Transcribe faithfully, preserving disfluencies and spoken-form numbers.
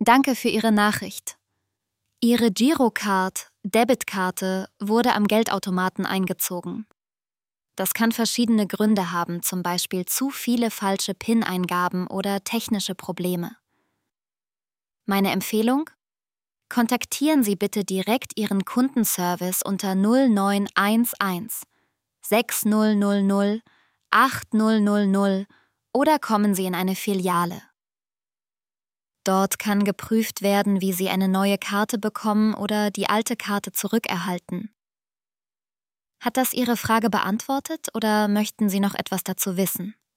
Danke für Ihre Nachricht. Ihre Girocard, Debitkarte, wurde am Geldautomaten eingezogen. Das kann verschiedene Gründe haben, zum Beispiel zu viele falsche P I N-Eingaben oder technische Probleme. Meine Empfehlung? Kontaktieren Sie bitte direkt Ihren Kundenservice unter null neun eins eins sechs null null null acht null null null oder kommen Sie in eine Filiale. Dort kann geprüft werden, wie Sie eine neue Karte bekommen oder die alte Karte zurückerhalten. Hat das Ihre Frage beantwortet oder möchten Sie noch etwas dazu wissen?